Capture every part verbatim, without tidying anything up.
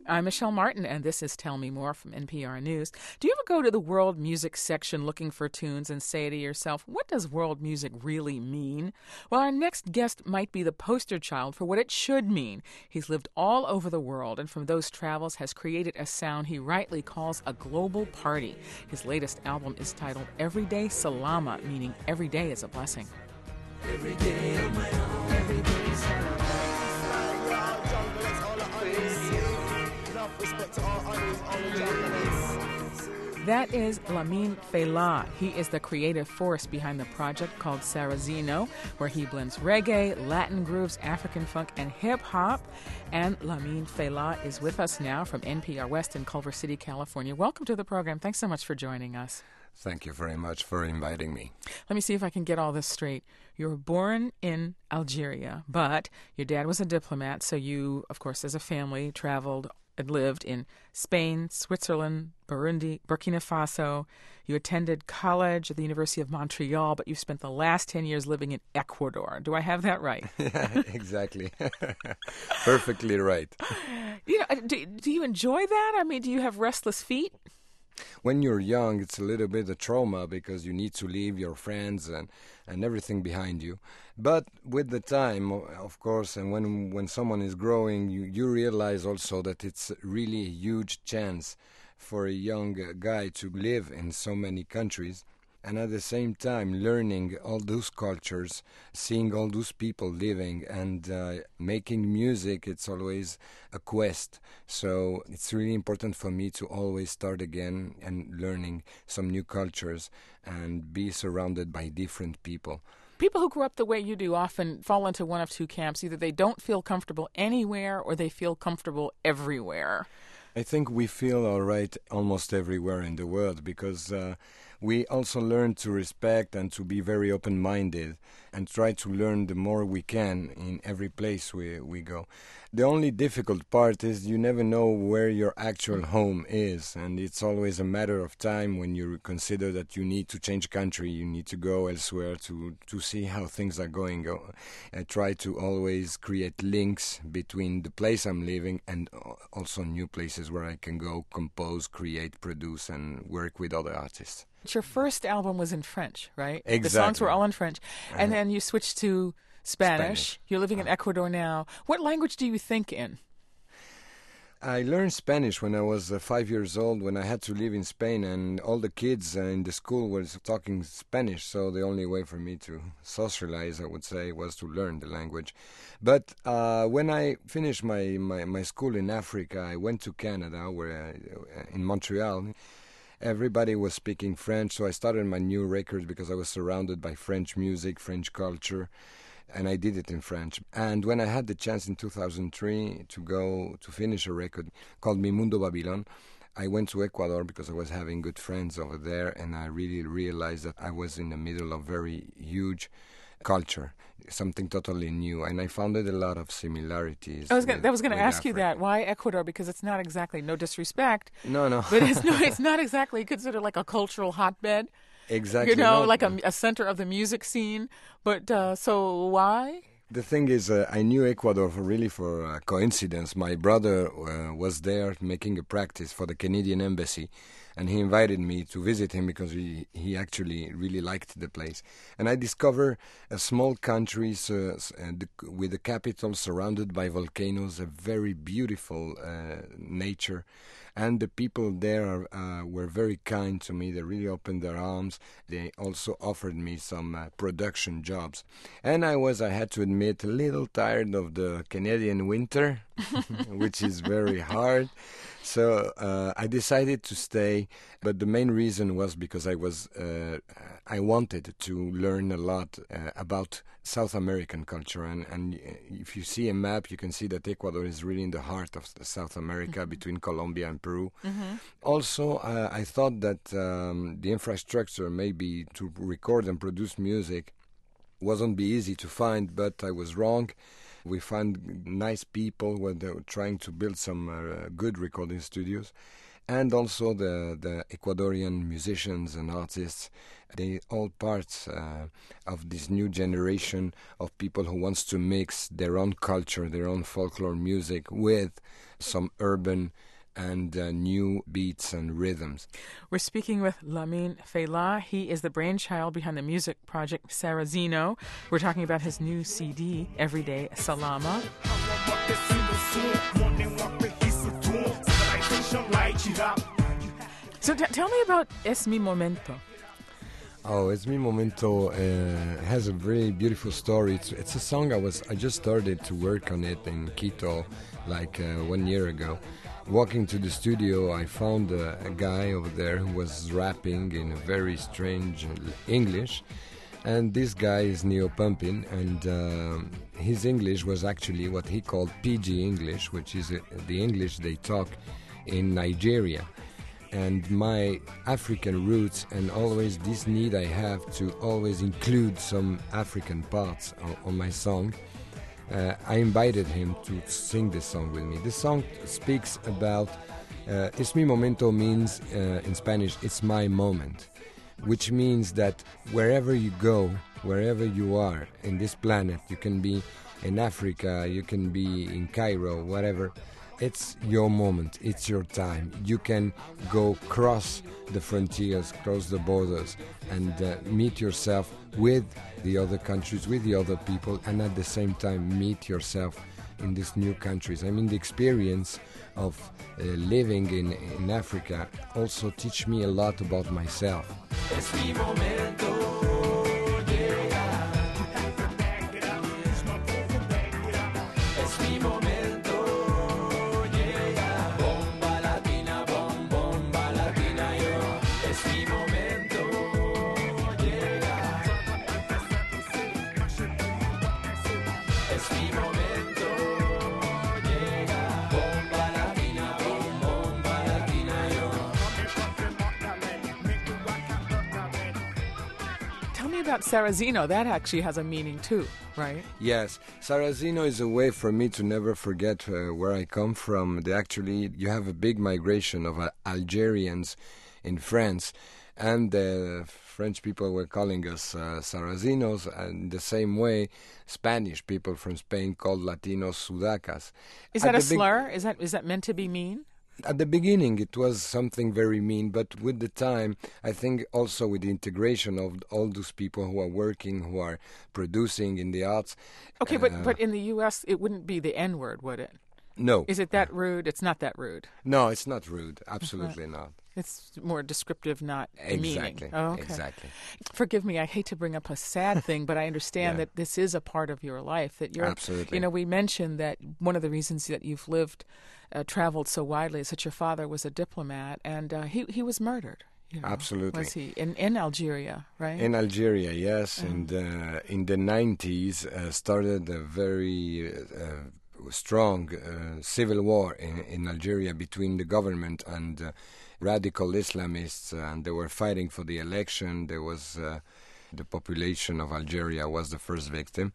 I'm Michelle Martin, and this is Tell Me More from N P R News. Do you ever go to the world music section looking for tunes and say to yourself, what does world music really mean? Well, our next guest might be the poster child for what it should mean. He's lived all over the world, and from those travels has created a sound he rightly calls a global party. His latest album is titled Everyday Salama, meaning every day is a blessing. Every day on my own, every day is Salama. That is Lamine Fela. He is the creative force behind the project called Sarrazino, where he blends reggae, Latin grooves, African funk, and hip-hop. And Lamine Fela is with us now from N P R West in Culver City, California. Welcome to the program. Thanks so much for joining us. Thank you very much for inviting me. Let me see if I can get all this straight. You were born in Algeria, but your dad was a diplomat, so you, of course, as a family, traveled and lived in Spain, Switzerland, Burundi, Burkina Faso. You attended college at the University of Montreal, but you spent the last ten years living in Ecuador. Do I have that right? Yeah, exactly. Perfectly right. You know, do, do you enjoy that? I mean, do you have restless feet? When you're young, it's a little bit of trauma because you need to leave your friends and, and everything behind you. But with the time, of course, and when when someone is growing, you, you realize also that it's really a huge chance for a young guy to live in so many countries. And at the same time, learning all those cultures, seeing all those people living and uh, making music, it's always a quest. So it's really important for me to always start again and learning some new cultures and be surrounded by different people. People who grew up the way you do often fall into one of two camps. Either they don't feel comfortable anywhere or they feel comfortable everywhere. I think we feel all right almost everywhere in the world because uh, we also learn to respect and to be very open-minded and try to learn the more we can in every place we, we go. The only difficult part is you never know where your actual home is, and it's always a matter of time when you consider that you need to change country, you need to go elsewhere to, to see how things are going. I try to always create links between the place I'm living and also new places where I can go, compose, create, produce, and work with other artists. Your first album was in French, right? Exactly. The songs were all in French. And Uh, then you switched to Spanish. Spanish. You're living in Ecuador now. What language do you think in? I learned Spanish when I was uh, five years old, when I had to live in Spain, and all the kids uh, in the school were talking Spanish, so the only way for me to socialize, I would say, was to learn the language. But uh, when I finished my, my, my school in Africa, I went to Canada, where I, in Montreal. Everybody was speaking French, so I started my new record because I was surrounded by French music, French culture, and I did it in French. And when I had the chance in two thousand three to go to finish a record called Mi Mundo Babylon, I went to Ecuador because I was having good friends over there, and I really realized that I was in the middle of very huge culture, something totally new, and I found a lot of similarities. I was gonna, with, I was going to with ask you Africa. that. Why Ecuador? Because it's not exactly, no disrespect, No, no. but it's, no, it's not exactly considered like a cultural hotbed. Exactly. You know, no. like a, a center of the music scene. But uh, so why? The thing is, uh, I knew Ecuador for really for uh, coincidence. My brother uh, was there making a practice for the Canadian embassy, and he invited me to visit him because he, he actually really liked the place. And I discovered a small country uh, s- uh, the, with a capital surrounded by volcanoes, a very beautiful uh, nature. And the people there uh, were very kind to me. They really opened their arms. They also offered me some uh, production jobs. And I was, I had to admit, a little tired of the Canadian winter, which is very hard. So uh, I decided to stay, but the main reason was because I was uh, I wanted to learn a lot uh, about South American culture, and, and if you see a map, you can see that Ecuador is really in the heart of South America, mm-hmm. between Colombia and Peru. Mm-hmm. Also, uh, I thought that um, the infrastructure, maybe to record and produce music, wasn't be easy to find, but I was wrong. We found nice people when they were trying to build some uh, good recording studios. and also the, the Ecuadorian musicians and artists. They all parts uh, of this new generation of people who wants to mix their own culture, their own folklore music with some urban and uh, new beats and rhythms. We're speaking with Lamine Failla. He is the brainchild behind the music project Sarrazino. We're talking about his new C D, Everyday Salama. So t- tell me about Es Mi Momento. Oh, Es Mi Momento uh, has a very beautiful story. It's, it's a song I was I just started to work on it in Quito like uh, one year ago. Walking to the studio, I found a, a guy over there who was rapping in a very strange English. And this guy is Neo Pumpin, and uh, his English was actually what he called P G English, which is uh, the English they talk in Nigeria. And my African roots, and always this need I have to always include some African parts on, on my song, uh, I invited him to sing this song with me. This song speaks about, uh, Es Mi Momento means uh, in Spanish, it's my moment, which means that wherever you go, wherever you are in this planet, you can be in Africa, you can be in Cairo, whatever, it's your moment, it's your time. You can go cross the frontiers, cross the borders, and uh, meet yourself with the other countries, with the other people, and at the same time meet yourself in these new countries. I mean, the experience of uh, living in, in Africa also teach me a lot about myself. Es mi momento. About Sarrazino, that actually has a meaning too, right? Yes, Sarrazino is a way for me to never forget uh, where I come from. They actually, you have a big migration of uh, Algerians in France, and the uh, French people were calling us uh, Sarrazinos, and the same way Spanish people from Spain called Latinos Sudacas. Is that a slur? Is that is that meant to be mean? At the beginning, it was something very mean, but with the time, I think also with the integration of all those people who are working, who are producing in the arts. Okay, uh, but, but in the U S, it wouldn't be the N-word, would it? No. Is it that rude? It's not that rude. No, it's not rude. Absolutely not. not. It's more descriptive, not exactly. meaning. Oh, okay. Exactly. Forgive me, I hate to bring up a sad thing, but I understand yeah. that this is a part of your life. That you're, Absolutely. You know, we mentioned that one of the reasons that you've lived, uh, traveled so widely is that your father was a diplomat, and uh, he he was murdered. You know, Absolutely. Was he in, in Algeria, right? In Algeria, yes. Uh-huh. And uh, in the nineties, uh, started a very uh, strong uh, civil war in, in Algeria between the government and uh, radical Islamists, uh, and they were fighting for the election. There was uh, the population of Algeria was the first victim,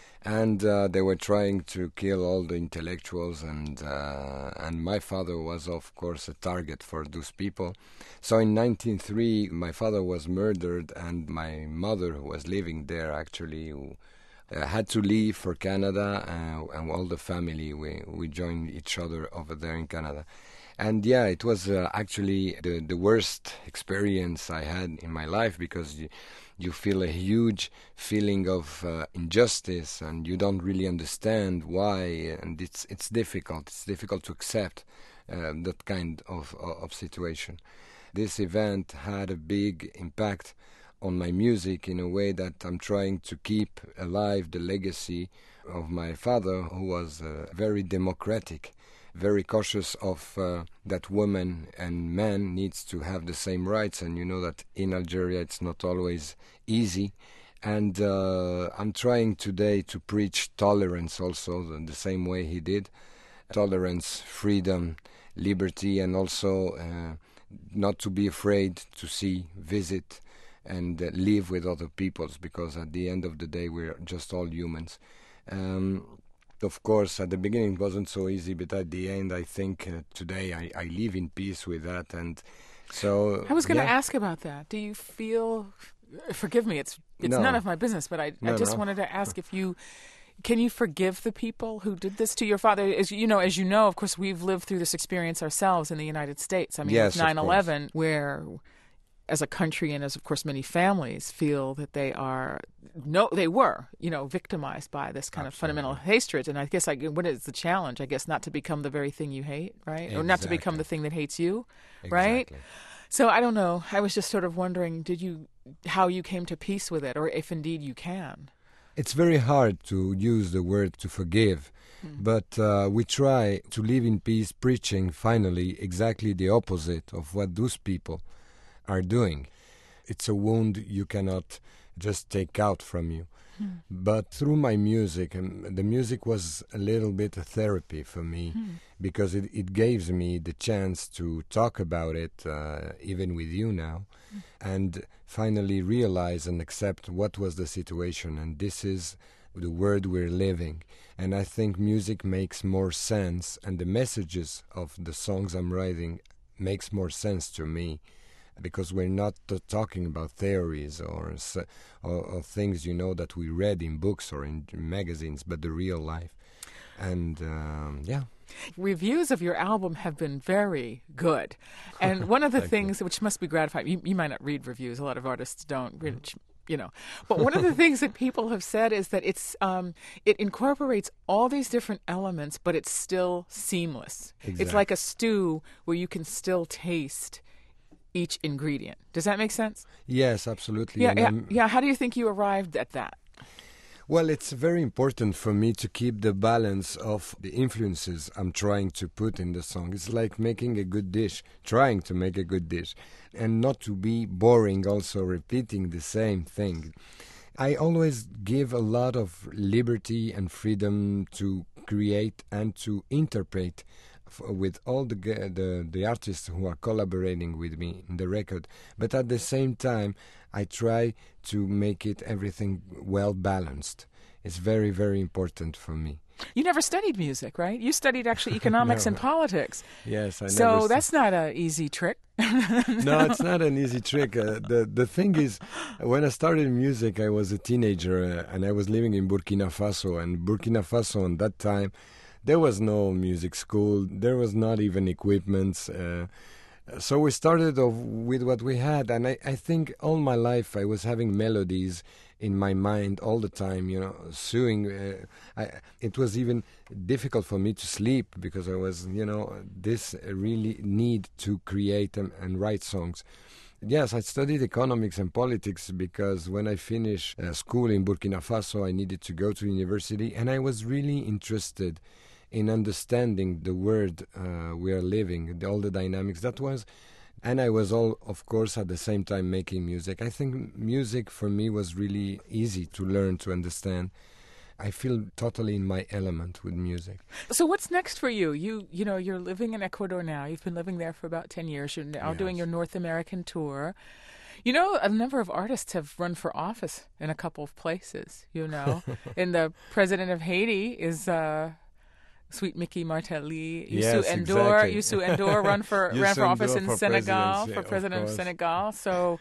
and uh, they were trying to kill all the intellectuals, and uh, and my father was, of course, a target for those people. So in nineteen oh three, my father was murdered, and my mother, who was living there, actually who, uh, had to leave for Canada, uh, and all the family, we, we joined each other over there in Canada. And yeah, it was uh, actually the, the worst experience I had in my life, because you, you feel a huge feeling of uh, injustice, and you don't really understand why, and it's it's difficult. It's difficult to accept uh, that kind of, of situation. This event had a big impact on my music in a way that I'm trying to keep alive the legacy of my father, who was uh, very democratic, very cautious of uh, that women and men needs to have the same rights. And you know that in Algeria it's not always easy. And uh, I'm trying today to preach tolerance also the, the same way he did. Tolerance, freedom, liberty, and also uh, not to be afraid to see, visit, and uh, live with other peoples, because at the end of the day we're just all humans. Um, Of course, at the beginning it wasn't so easy, but at the end, I think uh, today I, I live in peace with that. And so I was going to yeah. ask about that. Do you feel? Forgive me, it's it's No. none of my business, but I, No, I just no. wanted to ask if you can you forgive the people who did this to your father? As you know, as you know, of course, we've lived through this experience ourselves in the United States. I mean, Yes, with of nine eleven, where as a country and as of course many families feel that they are no they were you know victimized by this kind Absolutely. of fundamental hatred. And I guess I, what is the challenge? I guess not to become the very thing you hate, right? Or not to become Exactly. the thing that hates you, right? Exactly. So I don't know. I was just sort of wondering, did you how you came to peace with it, or if indeed you can. It's very hard to use the word to forgive, but uh, we try to live in peace, preaching finally exactly the opposite of what those people are doing. It's a wound you cannot just take out from you. Hmm. But through my music, and the music was a little bit a therapy for me Hmm. because it, it gives me the chance to talk about it, uh, even with you now, and finally realize and accept what was the situation. And this is the world we're living. And I think music makes more sense, and the messages of the songs I'm writing makes more sense to me, because we're not uh, talking about theories or, s- or or things you know that we read in books or in magazines, but the real life. And um, yeah, Reviews of your album have been very good. And one of the Thank you. things which must be gratifying, you, you might not read reviews, a lot of artists don't, which, you know. But one of the things that people have said is that it's um, it incorporates all these different elements, but it's still seamless. It's Exactly. like a stew where you can still taste each ingredient. Does that make sense? yes, absolutely. Yeah, And yeah, I'm- yeah. How do you think you arrived at that? Well, it's very important for me to keep the balance of the influences I'm trying to put in the song. It's like making a good dish, trying to make a good dish, and not to be boring, also repeating the same thing. I always give a lot of liberty and freedom to create and to interpret f- with all the, g- the the artists who are collaborating with me in the record. But at the same time, I try to make it everything well balanced. It's very, very important for me. You never studied music, right? You studied actually economics and No. politics. Yes, I So never. st- that's not an easy trick. no, it's not an easy trick. Uh, the The thing is, when I started music, I was a teenager uh, and I was living in Burkina Faso. And Burkina Faso, at that time, there was no music school. There was not even equipment. Uh, so we started off with what we had. And I, I think all my life I was having melodies in my mind all the time, you know, suing. Uh, I, it was even difficult for me to sleep because I was, you know, this really need to create and, and write songs. Yes, I studied economics and politics because when I finished uh, school in Burkina Faso, I needed to go to university, and I was really interested in understanding the world uh, we are living, the, all the dynamics. That was, and I was all, of course, at the same time making music. I think music for me was really easy to learn, to understand. I feel totally in my element with music. So what's next for you? You you know, you're living in Ecuador now. You've been living there for about ten years. You're now doing Yes. your North American tour. You know, a number of artists have run for office in a couple of places, you know. and the president of Haiti is uh, Sweet Mickey Martelly. Youssou Yes, N'Dour, exactly. Youssou N'Dour run for ran for Youssou office N'Dour in for Senegal, presidency, for of president of, course. Senegal. So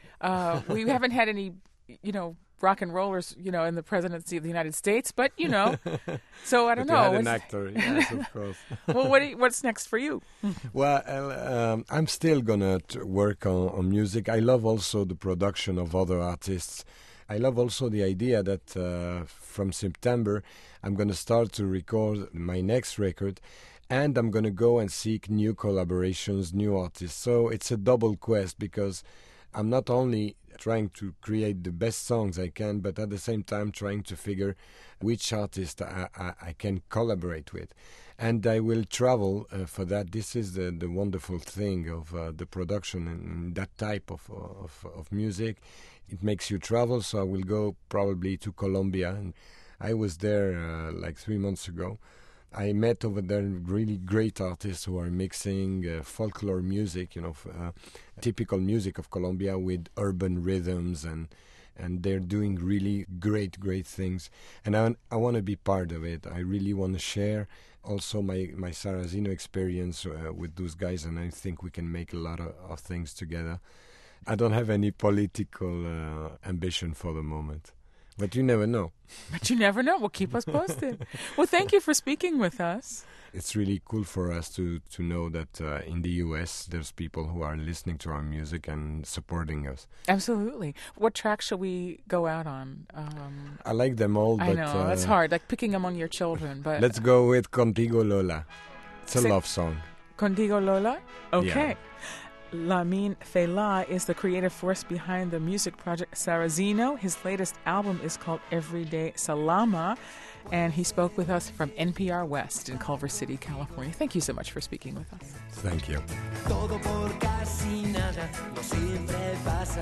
uh, we haven't had any, you know, rock and rollers, you know, in the presidency of the United States, but you know. So I don't But know. you had an What's- actor, yes, of course. well, what do you, what's next for you? Well, um, I'm still gonna t- work on, on music. I love also the production of other artists. I love also the idea that uh, from September I'm gonna start to record my next record, and I'm gonna go and seek new collaborations, new artists. So it's a double quest because I'm not only trying to create the best songs I can, but at the same time trying to figure which artist I, I, I can collaborate with. And I will travel uh, for that. This is the, the wonderful thing of uh, the production and that type of, of, of music. It makes you travel, so I will go probably to Colombia. And I was there uh, like three months ago. I met over there really great artists who are mixing uh, folklore music, you know, f- uh, typical music of Colombia with urban rhythms and and they're doing really great, great things. And I, I want to be part of it. I really want to share also my, my Sarrazino experience uh, with those guys, and I think we can make a lot of, of things together. I don't have any political uh, ambition for the moment, but you never know. But you never know. Well, keep us posted. Well, thank you for speaking with us. It's really cool for us to, to know that uh, in the U S there's people who are listening to our music and supporting us. Absolutely. What track shall we go out on? Um, I like them all, but I know, uh, that's hard, like picking among your children. But let's go with Contigo Lola. It's a Say- love song. Contigo Lola? Okay. Yeah. Lamine Fela is the creative force behind the music project Sarrazino. His latest album is called Everyday Salama, and he spoke with us from N P R West in Culver City, California. Thank you so much for speaking with us. Thank you. Todo por casi nada, no siempre pasa.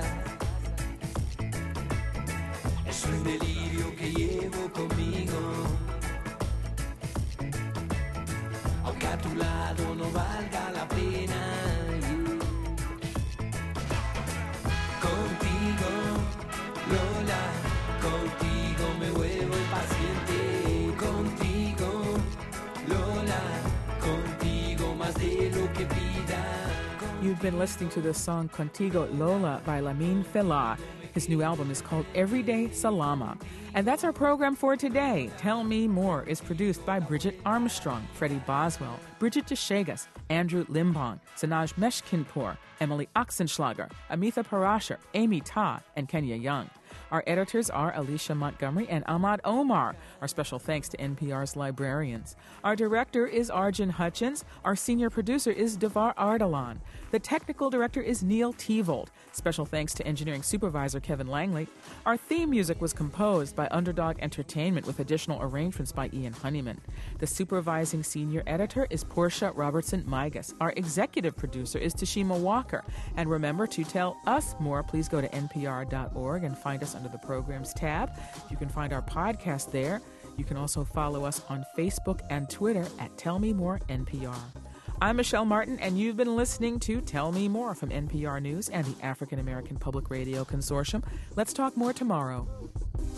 Es un delirio que llevo conmigo. Aunque a tu lado no valga la pena. Contigo, Lola, contigo me vuelvo impaciente. Contigo, Lola, contigo más de lo que pida. You've been listening to the song Contigo Lola by Lamine Fela. His new album is called Everyday Salama. And that's our program for today. Tell Me More is produced by Bridget Armstrong, Freddie Boswell, Bridget Deshegas, Andrew Limbong, Sanaj Meshkinpour, Emily Oxenschlager, Amitha Parashar, Amy Ta, and Kenya Young. Our editors are Alicia Montgomery and Ahmad Omar. Our special thanks to N P R's librarians. Our director is Arjun Hutchins. Our senior producer is Devar Ardalan. The technical director is Neil Tevold. Special thanks to engineering supervisor Kevin Langley. Our theme music was composed by Underdog Entertainment with additional arrangements by Ian Honeyman. The supervising senior editor is Portia Robertson Migas. Our executive producer is Tashima Walker. And remember to tell us more. Please go to N P R dot org and find us under the Programs tab. You can find our podcast there. You can also follow us on Facebook and Twitter at Tell Me More N P R. I'm Michelle Martin, and you've been listening to Tell Me More from N P R News and the African American Public Radio Consortium. Let's talk more tomorrow.